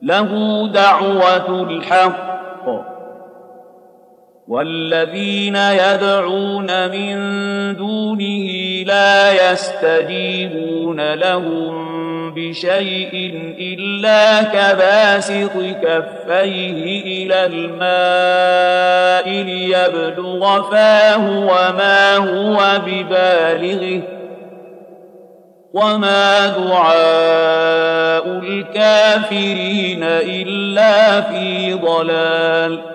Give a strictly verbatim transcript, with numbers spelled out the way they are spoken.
له دعوة الحق والذين يدعون من دونه لا يستجيبون لهم بشيء إلا كباسط كفيه إلى الماء ليبلغ فاه وما هو ببالغه وما دعاء الكافرين إلا في ضلال.